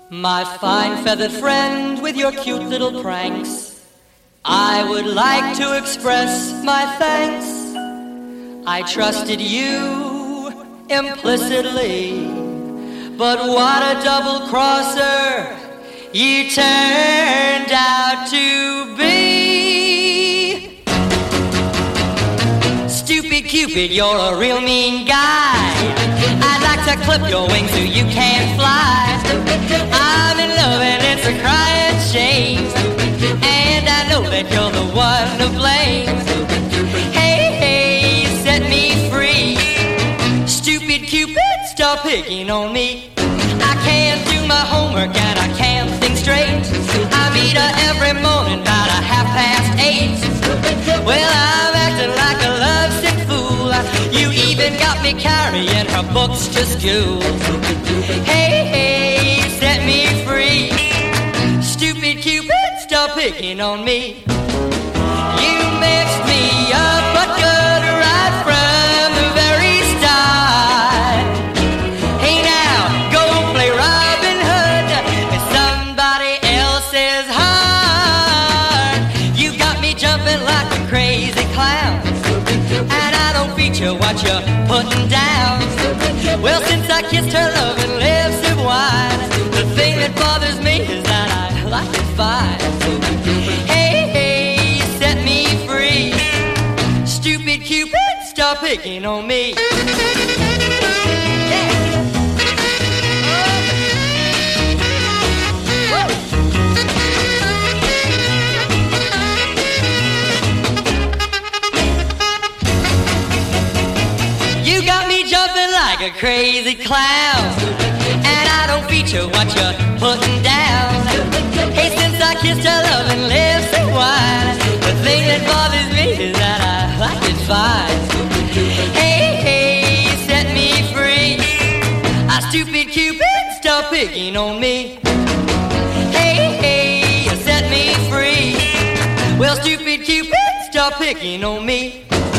My fine feathered friend with your cute little pranks, I would like to express my thanks. I trusted you implicitly, but what a double crosser you turned out to be. Stupid Cupid, you're a real mean guy. I'd like to clip your wings so you can't fly. I'm in love and it's a crying shame, and I know that you're the one to blame. Hey, hey, set me free. Stupid Cupid, stop picking on me. I can't do my homework and I can't think straight. I meet her every morning about 8:30. Well, I'm acting like a lovesick fool. You even got me carrying her books to school. Hey, hey, set me free. Stupid Cupid, stop picking on me. You mixed me up but good right from the very start. Hey now, go play Robin Hood in somebody else's heart. You got me jumping like a crazy clown, and I don't feature what you're putting down. Well, since I kissed her loving lips of wine, the thing that bothers me is that I like it fine. Hey, hey, set me free. Stupid Cupid, stop picking on me. Yeah. You got me jumping like a crazy clown, and I don't feature what you're putting down. Hey, since I kissed her loving lips and wine, the thing that bothers me is that I like it fine. Hey, hey, set me free. Stupid Cupid, stop picking on me. Hey, hey, set me free. Well, stupid Cupid, stop picking on me.